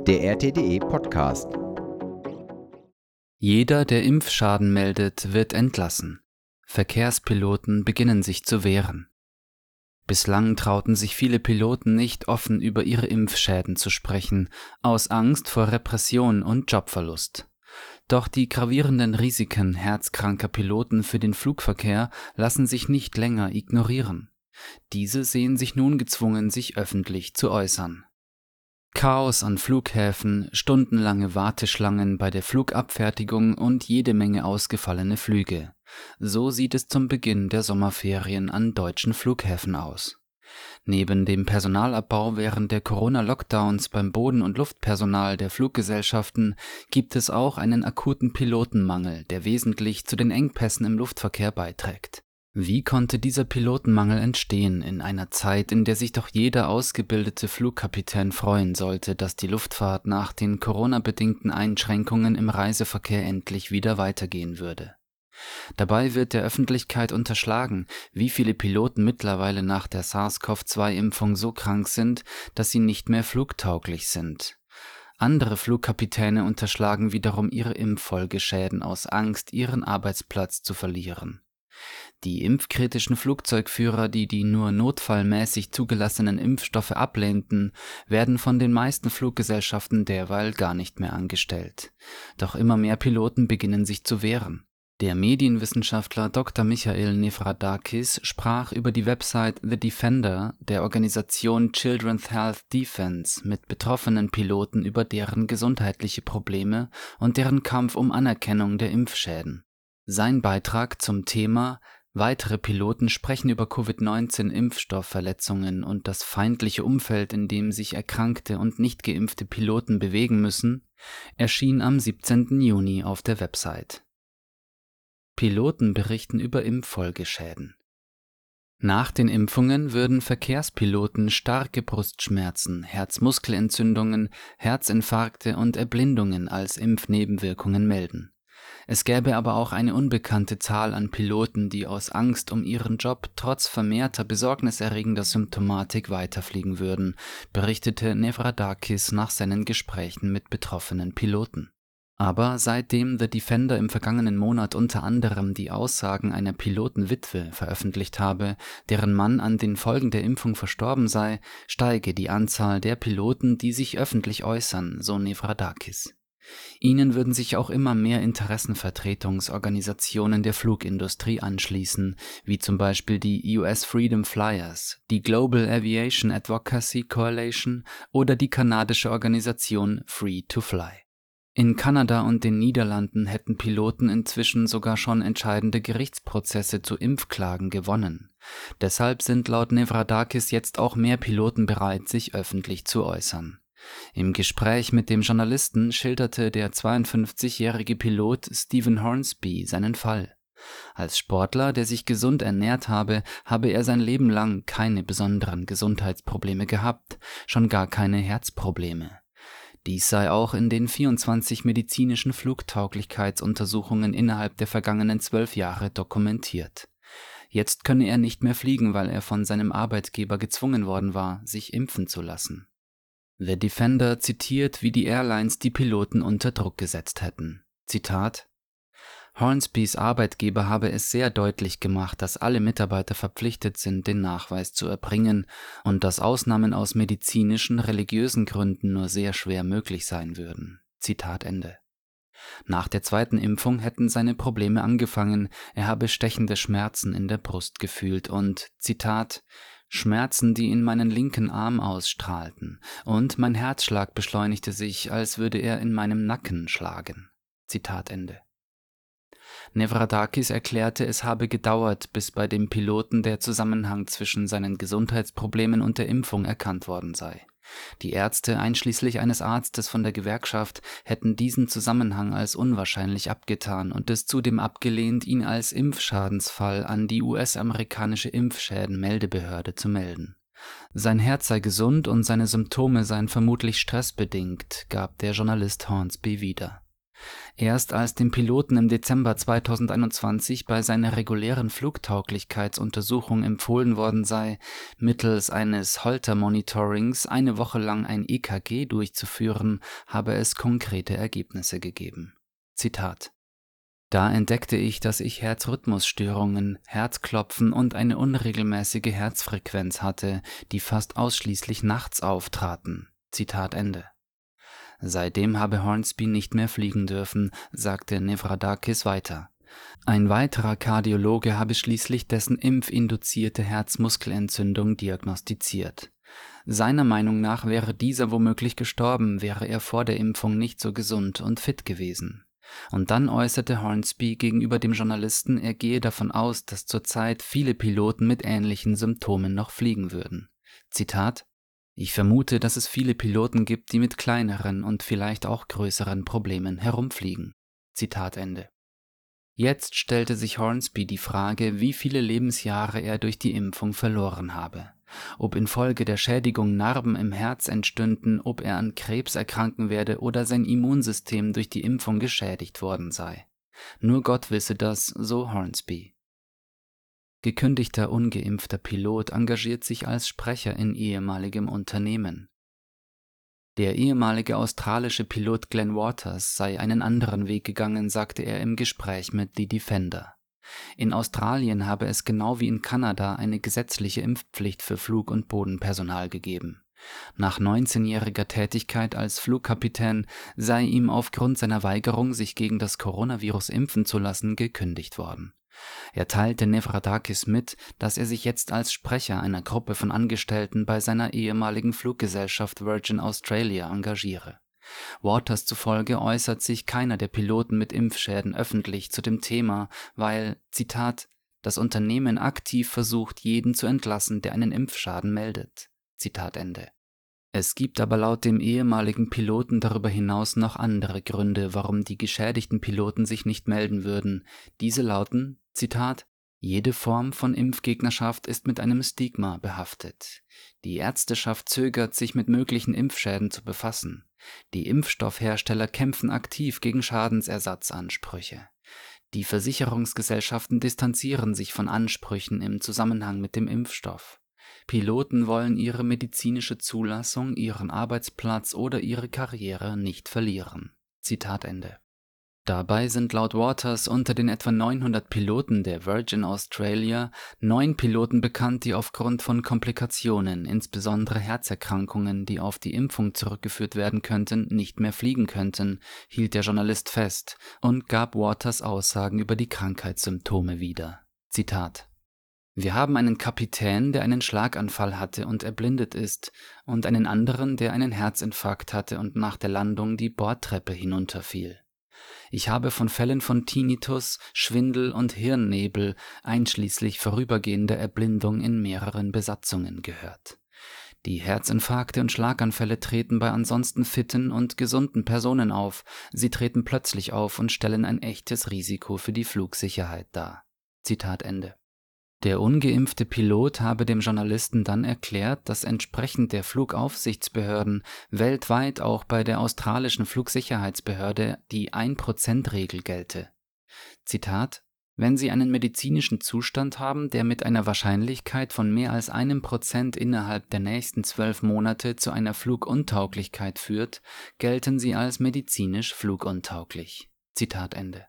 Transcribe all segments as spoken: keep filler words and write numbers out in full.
der R T D E Podcast. Jeder, der Impfschaden meldet, wird entlassen. Verkehrspiloten beginnen sich zu wehren. Bislang trauten sich viele Piloten nicht offen über ihre Impfschäden zu sprechen, aus Angst vor Repression und Jobverlust. Doch die gravierenden Risiken herzkranker Piloten für den Flugverkehr lassen sich nicht länger ignorieren. Diese sehen sich nun gezwungen, sich öffentlich zu äußern. Chaos an Flughäfen, stundenlange Warteschlangen bei der Flugabfertigung und jede Menge ausgefallene Flüge. So sieht es zum Beginn der Sommerferien an deutschen Flughäfen aus. Neben dem Personalabbau während der Corona-Lockdowns beim Boden- und Luftpersonal der Fluggesellschaften gibt es auch einen akuten Pilotenmangel, der wesentlich zu den Engpässen im Luftverkehr beiträgt. Wie konnte dieser Pilotenmangel entstehen in einer Zeit, in der sich doch jeder ausgebildete Flugkapitän freuen sollte, dass die Luftfahrt nach den Corona-bedingten Einschränkungen im Reiseverkehr endlich wieder weitergehen würde? Dabei wird der Öffentlichkeit unterschlagen, wie viele Piloten mittlerweile nach der SARS-C o V zwei Impfung so krank sind, dass sie nicht mehr flugtauglich sind. Andere Flugkapitäne unterschlagen wiederum ihre Impffolgeschäden aus Angst, ihren Arbeitsplatz zu verlieren. Die impfkritischen Flugzeugführer, die die nur notfallmäßig zugelassenen Impfstoffe ablehnten, werden von den meisten Fluggesellschaften derweil gar nicht mehr angestellt. Doch immer mehr Piloten beginnen sich zu wehren. Der Medienwissenschaftler Doktor Michael Nevradakis sprach über die Website The Defender der Organisation Children's Health Defense mit betroffenen Piloten über deren gesundheitliche Probleme und deren Kampf um Anerkennung der Impfschäden. Sein Beitrag zum Thema „Weitere Piloten sprechen über Covid neunzehn Impfstoffverletzungen und das feindliche Umfeld, in dem sich erkrankte und nicht geimpfte Piloten bewegen müssen“ erschien am siebzehnten Juni auf der Website. Piloten berichten über Impffolgeschäden. Nach den Impfungen würden Verkehrspiloten starke Brustschmerzen, Herzmuskelentzündungen, Herzinfarkte und Erblindungen als Impfnebenwirkungen melden. Es gäbe aber auch eine unbekannte Zahl an Piloten, die aus Angst um ihren Job trotz vermehrter besorgniserregender Symptomatik weiterfliegen würden, berichtete Nevradakis nach seinen Gesprächen mit betroffenen Piloten. Aber seitdem The Defender im vergangenen Monat unter anderem die Aussagen einer Pilotenwitwe veröffentlicht habe, deren Mann an den Folgen der Impfung verstorben sei, steige die Anzahl der Piloten, die sich öffentlich äußern, so Nevradakis. Ihnen würden sich auch immer mehr Interessenvertretungsorganisationen der Flugindustrie anschließen, wie zum Beispiel die U S Freedom Flyers, die Global Aviation Advocacy Coalition oder die kanadische Organisation Free to Fly. In Kanada und den Niederlanden hätten Piloten inzwischen sogar schon entscheidende Gerichtsprozesse zu Impfklagen gewonnen. Deshalb sind laut Nevradakis jetzt auch mehr Piloten bereit, sich öffentlich zu äußern. Im Gespräch mit dem Journalisten schilderte der zweiundfünfzigjährige Pilot Stephen Hornsby seinen Fall. Als Sportler, der sich gesund ernährt habe, habe er sein Leben lang keine besonderen Gesundheitsprobleme gehabt, schon gar keine Herzprobleme. Dies sei auch in den vierundzwanzig medizinischen Flugtauglichkeitsuntersuchungen innerhalb der vergangenen zwölf Jahre dokumentiert. Jetzt könne er nicht mehr fliegen, weil er von seinem Arbeitgeber gezwungen worden war, sich impfen zu lassen. The Defender zitiert, wie die Airlines die Piloten unter Druck gesetzt hätten. Zitat: Hornsbys Arbeitgeber habe es sehr deutlich gemacht, dass alle Mitarbeiter verpflichtet sind, den Nachweis zu erbringen und dass Ausnahmen aus medizinischen, religiösen Gründen nur sehr schwer möglich sein würden. Zitat Ende. Nach der zweiten Impfung hätten seine Probleme angefangen, er habe stechende Schmerzen in der Brust gefühlt und, Zitat, Schmerzen, die in meinen linken Arm ausstrahlten, und mein Herzschlag beschleunigte sich, als würde er in meinem Nacken schlagen. Zitat Ende. Nevradakis erklärte, es habe gedauert, bis bei dem Piloten der Zusammenhang zwischen seinen Gesundheitsproblemen und der Impfung erkannt worden sei. Die Ärzte, einschließlich eines Arztes von der Gewerkschaft, hätten diesen Zusammenhang als unwahrscheinlich abgetan und es zudem abgelehnt, ihn als Impfschadensfall an die U S-amerikanische Impfschädenmeldebehörde zu melden. Sein Herz sei gesund und seine Symptome seien vermutlich stressbedingt, gab der Journalist Hornsby wieder. Erst als dem Piloten im Dezember zweitausendeinundzwanzig bei seiner regulären Flugtauglichkeitsuntersuchung empfohlen worden sei, mittels eines Holter-Monitorings eine Woche lang ein E K G durchzuführen, habe es konkrete Ergebnisse gegeben. Zitat: Da entdeckte ich, dass ich Herzrhythmusstörungen, Herzklopfen und eine unregelmäßige Herzfrequenz hatte, die fast ausschließlich nachts auftraten. Zitat Ende. Seitdem habe Hornsby nicht mehr fliegen dürfen, sagte Nevradakis weiter. Ein weiterer Kardiologe habe schließlich dessen impfinduzierte Herzmuskelentzündung diagnostiziert. Seiner Meinung nach wäre dieser womöglich gestorben, wäre er vor der Impfung nicht so gesund und fit gewesen. Und dann äußerte Hornsby gegenüber dem Journalisten, er gehe davon aus, dass zurzeit viele Piloten mit ähnlichen Symptomen noch fliegen würden. Zitat: Ich vermute, dass es viele Piloten gibt, die mit kleineren und vielleicht auch größeren Problemen herumfliegen. Zitat Ende. Jetzt stellte sich Hornsby die Frage, wie viele Lebensjahre er durch die Impfung verloren habe. Ob infolge der Schädigung Narben im Herz entstünden, ob er an Krebs erkranken werde oder sein Immunsystem durch die Impfung geschädigt worden sei. Nur Gott wisse das, so Hornsby. Gekündigter ungeimpfter Pilot engagiert sich als Sprecher in ehemaligem Unternehmen. Der ehemalige australische Pilot Glenn Waters sei einen anderen Weg gegangen, sagte er im Gespräch mit The Defender. In Australien habe es genau wie in Kanada eine gesetzliche Impfpflicht für Flug- und Bodenpersonal gegeben. Nach neunzehnjähriger Tätigkeit als Flugkapitän sei ihm aufgrund seiner Weigerung, sich gegen das Coronavirus impfen zu lassen, gekündigt worden. Er teilte Nevradakis mit, dass er sich jetzt als Sprecher einer Gruppe von Angestellten bei seiner ehemaligen Fluggesellschaft Virgin Australia engagiere. Waters zufolge äußert sich keiner der Piloten mit Impfschäden öffentlich zu dem Thema, weil, Zitat, das Unternehmen aktiv versucht, jeden zu entlassen, der einen Impfschaden meldet. Zitat Ende. Es gibt aber laut dem ehemaligen Piloten darüber hinaus noch andere Gründe, warum die geschädigten Piloten sich nicht melden würden. Diese lauten, Zitat, jede Form von Impfgegnerschaft ist mit einem Stigma behaftet. Die Ärzteschaft zögert, sich mit möglichen Impfschäden zu befassen. Die Impfstoffhersteller kämpfen aktiv gegen Schadensersatzansprüche. Die Versicherungsgesellschaften distanzieren sich von Ansprüchen im Zusammenhang mit dem Impfstoff. Piloten wollen ihre medizinische Zulassung, ihren Arbeitsplatz oder ihre Karriere nicht verlieren. Zitat Ende. Dabei sind laut Waters unter den etwa neunhundert Piloten der Virgin Australia neun Piloten bekannt, die aufgrund von Komplikationen, insbesondere Herzerkrankungen, die auf die Impfung zurückgeführt werden könnten, nicht mehr fliegen könnten, hielt der Journalist fest und gab Waters Aussagen über die Krankheitssymptome wieder. Zitat: Wir haben einen Kapitän, der einen Schlaganfall hatte und erblindet ist, und einen anderen, der einen Herzinfarkt hatte und nach der Landung die Bordtreppe hinunterfiel. Ich habe von Fällen von Tinnitus, Schwindel und Hirnnebel, einschließlich vorübergehender Erblindung in mehreren Besatzungen gehört. Die Herzinfarkte und Schlaganfälle treten bei ansonsten fitten und gesunden Personen auf. Sie treten plötzlich auf und stellen ein echtes Risiko für die Flugsicherheit dar. Zitat Ende. Der ungeimpfte Pilot habe dem Journalisten dann erklärt, dass entsprechend der Flugaufsichtsbehörden weltweit auch bei der australischen Flugsicherheitsbehörde die ein Prozent Regel gelte. Zitat: Wenn Sie einen medizinischen Zustand haben, der mit einer Wahrscheinlichkeit von mehr als einem Prozent innerhalb der nächsten zwölf Monate zu einer Fluguntauglichkeit führt, gelten Sie als medizinisch fluguntauglich. Zitat Ende.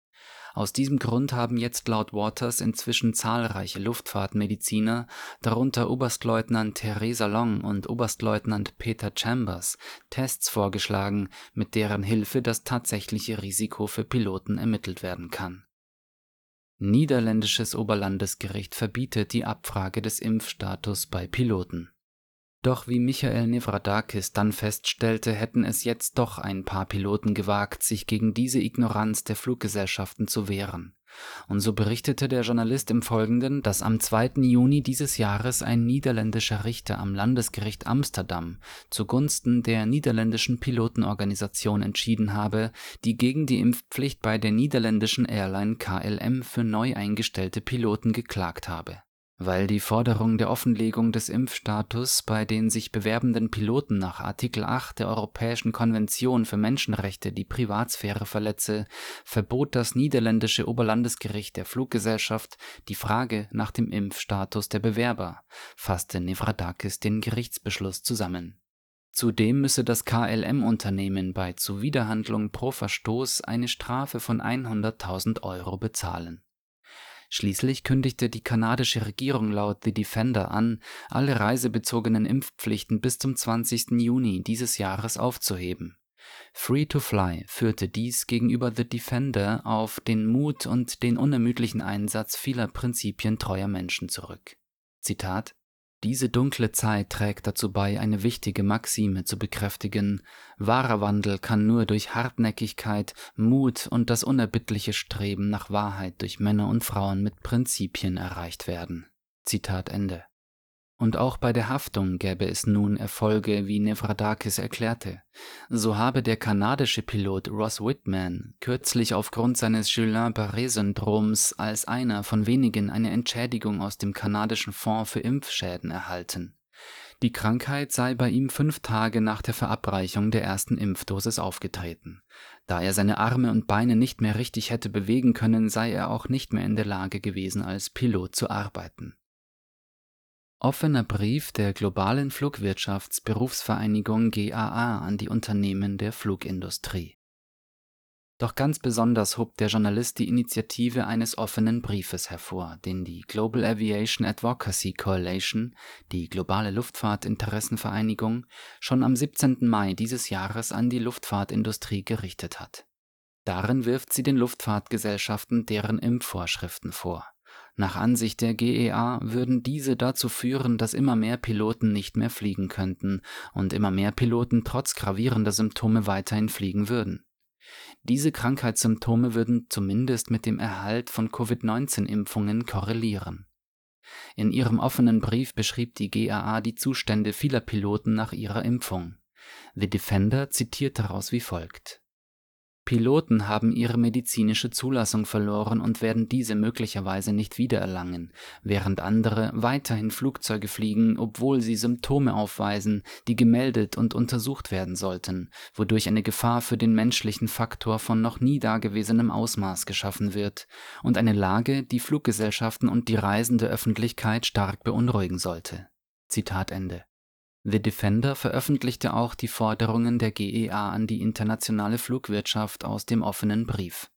Aus diesem Grund haben jetzt laut Waters inzwischen zahlreiche Luftfahrtmediziner, darunter Oberstleutnant Theresa Long und Oberstleutnant Peter Chambers, Tests vorgeschlagen, mit deren Hilfe das tatsächliche Risiko für Piloten ermittelt werden kann. Niederländisches Oberlandesgericht verbietet die Abfrage des Impfstatus bei Piloten. Doch wie Michael Nevradakis dann feststellte, hätten es jetzt doch ein paar Piloten gewagt, sich gegen diese Ignoranz der Fluggesellschaften zu wehren. Und so berichtete der Journalist im Folgenden, dass am zweiten Juni dieses Jahres ein niederländischer Richter am Landesgericht Amsterdam zugunsten der niederländischen Pilotenorganisation entschieden habe, die gegen die Impfpflicht bei der niederländischen Airline K L M für neu eingestellte Piloten geklagt habe. Weil die Forderung der Offenlegung des Impfstatus bei den sich bewerbenden Piloten nach Artikel acht der Europäischen Konvention für Menschenrechte die Privatsphäre verletze, verbot das niederländische Oberlandesgericht der Fluggesellschaft die Frage nach dem Impfstatus der Bewerber, fasste Nevradakis den Gerichtsbeschluss zusammen. Zudem müsse das K L M-Unternehmen bei Zuwiderhandlung pro Verstoß eine Strafe von hunderttausend Euro bezahlen. Schließlich kündigte die kanadische Regierung laut The Defender an, alle reisebezogenen Impfpflichten bis zum zwanzigsten Juni dieses Jahres aufzuheben. Free to Fly führte dies gegenüber The Defender auf den Mut und den unermüdlichen Einsatz vieler prinzipientreuer Menschen zurück. Zitat: Diese dunkle Zeit trägt dazu bei, eine wichtige Maxime zu bekräftigen: Wahrer Wandel kann nur durch Hartnäckigkeit, Mut und das unerbittliche Streben nach Wahrheit durch Männer und Frauen mit Prinzipien erreicht werden. Zitat Ende. Und auch bei der Haftung gäbe es nun Erfolge, wie Nevradakis erklärte. So habe der kanadische Pilot Ross Whitman kürzlich aufgrund seines Guillain-Barré-Syndroms als einer von wenigen eine Entschädigung aus dem kanadischen Fonds für Impfschäden erhalten. Die Krankheit sei bei ihm fünf Tage nach der Verabreichung der ersten Impfdosis aufgetreten. Da er seine Arme und Beine nicht mehr richtig hätte bewegen können, sei er auch nicht mehr in der Lage gewesen, als Pilot zu arbeiten. Offener Brief der globalen Flugwirtschaftsberufsvereinigung G A A an die Unternehmen der Flugindustrie. Doch ganz besonders hob der Journalist die Initiative eines offenen Briefes hervor, den die Global Aviation Advocacy Coalition, die globale Luftfahrtinteressenvereinigung, schon am siebzehnten Mai dieses Jahres an die Luftfahrtindustrie gerichtet hat. Darin wirft sie den Luftfahrtgesellschaften deren Impfvorschriften vor. Nach Ansicht der G E A würden diese dazu führen, dass immer mehr Piloten nicht mehr fliegen könnten und immer mehr Piloten trotz gravierender Symptome weiterhin fliegen würden. Diese Krankheitssymptome würden zumindest mit dem Erhalt von Covid neunzehn Impfungen korrelieren. In ihrem offenen Brief beschrieb die G A A die Zustände vieler Piloten nach ihrer Impfung. The Defender zitiert daraus wie folgt: Piloten haben ihre medizinische Zulassung verloren und werden diese möglicherweise nicht wiedererlangen, während andere weiterhin Flugzeuge fliegen, obwohl sie Symptome aufweisen, die gemeldet und untersucht werden sollten, wodurch eine Gefahr für den menschlichen Faktor von noch nie dagewesenem Ausmaß geschaffen wird und eine Lage, die Fluggesellschaften und die reisende Öffentlichkeit stark beunruhigen sollte. Zitat Ende. The Defender veröffentlichte auch die Forderungen der G E A an die internationale Flugwirtschaft aus dem offenen Brief.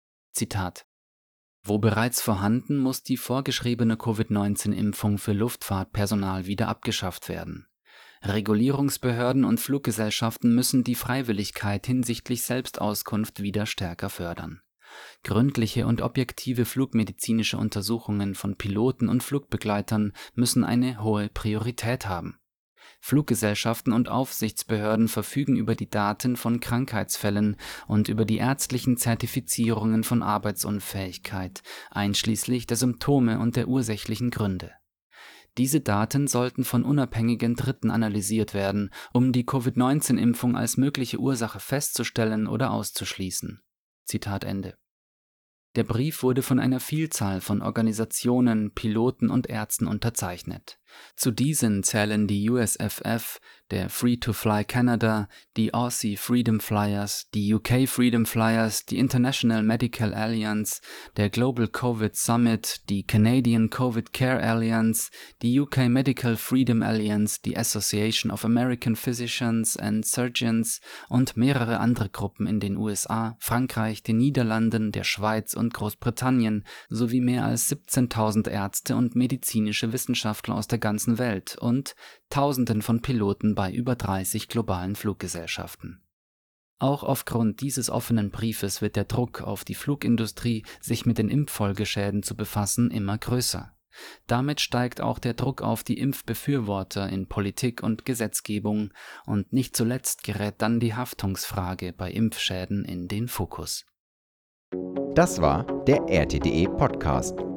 Zitat: Wo bereits vorhanden, muss die vorgeschriebene Covid neunzehn Impfung für Luftfahrtpersonal wieder abgeschafft werden. Regulierungsbehörden und Fluggesellschaften müssen die Freiwilligkeit hinsichtlich Selbstauskunft wieder stärker fördern. Gründliche und objektive flugmedizinische Untersuchungen von Piloten und Flugbegleitern müssen eine hohe Priorität haben. Fluggesellschaften und Aufsichtsbehörden verfügen über die Daten von Krankheitsfällen und über die ärztlichen Zertifizierungen von Arbeitsunfähigkeit, einschließlich der Symptome und der ursächlichen Gründe. Diese Daten sollten von unabhängigen Dritten analysiert werden, um die Covid neunzehn Impfung als mögliche Ursache festzustellen oder auszuschließen. Zitat Ende. Der Brief wurde von einer Vielzahl von Organisationen, Piloten und Ärzten unterzeichnet. Zu diesen zählen die U S F F, der Free to Fly Canada, die Aussie Freedom Flyers, die U K Freedom Flyers, die International Medical Alliance, der Global Covid Summit, die Canadian Covid Care Alliance, die U K Medical Freedom Alliance, die Association of American Physicians and Surgeons und mehrere andere Gruppen in den U S A, Frankreich, den Niederlanden, der Schweiz und Großbritannien sowie mehr als siebzehntausend Ärzte und medizinische Wissenschaftler aus der ganzen Welt und Tausenden von Piloten bei über dreißig globalen Fluggesellschaften. Auch aufgrund dieses offenen Briefes wird der Druck auf die Flugindustrie, sich mit den Impffolgeschäden zu befassen, immer größer. Damit steigt auch der Druck auf die Impfbefürworter in Politik und Gesetzgebung und nicht zuletzt gerät dann die Haftungsfrage bei Impfschäden in den Fokus. Das war der R T D E Podcast.